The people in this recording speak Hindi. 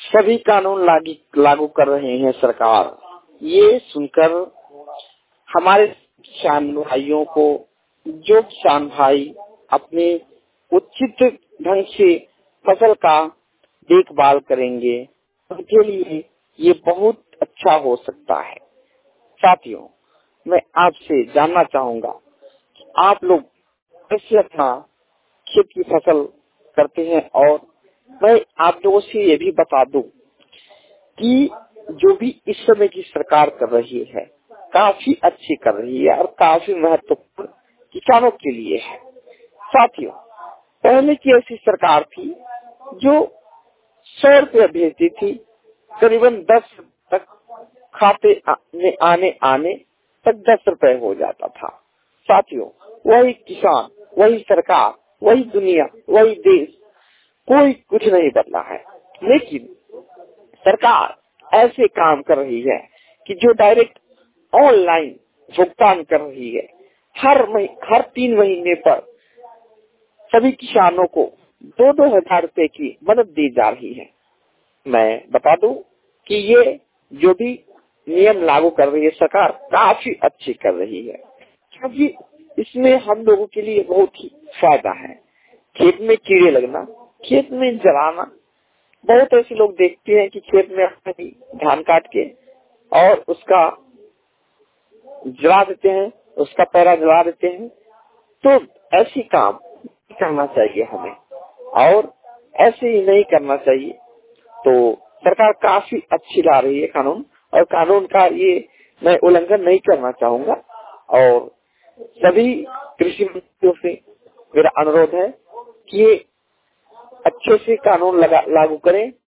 सभी कानून लागू कर रहे हैं सरकार। ये सुनकर हमारे किसान भाइयों को, जो किसान भाई अपने उचित ढंग से फसल का देखभाल करेंगे, उनके लिए ये बहुत अच्छा हो सकता है। साथियों, मैं आपसे जानना चाहूंगा कि आप लोग कैसे अपना खेत की फसल करते हैं, और मैं आप लोगों से ये भी बता दूं कि जो भी इस समय की सरकार कर रही है, काफी अच्छी कर रही है और काफी महत्वपूर्ण किसानों के लिए है। साथियों, पहले की ऐसी सरकार थी जो 100 रुपया भेजती थी, करीबन 10 तक खाते आने तक 10 रुपए हो जाता था। साथियों, वही किसान, वही सरकार, वही दुनिया, वही देश, कोई कुछ नहीं बदला है। लेकिन सरकार ऐसे काम कर रही है कि जो डायरेक्ट ऑनलाइन भुगतान कर रही है। हर 3 महीने पर सभी किसानों को 2-2 हजार रुपए की मदद दी जा रही है। मैं बता दूं कि ये जो भी नियम लागू कर रही है सरकार, काफी अच्छी कर रही है, क्योंकि इसमें हम लोगों के लिए बहुत ही फायदा है। खेत में कीड़े लगना, खेत में जलाना, बहुत ऐसे लोग देखते हैं कि खेत में धान काट के और उसका जला देते हैं, उसका पैरा जला देते हैं। तो ऐसी काम करना चाहिए हमें, और ऐसे ही नहीं करना चाहिए। तो सरकार काफी अच्छी ला रही है कानून, और कानून का ये मैं उल्लंघन नहीं करना चाहूंगा। और सभी कृषि मंत्रियों से मेरा अनुरोध है कि ये अच्छे से कानून लागू करें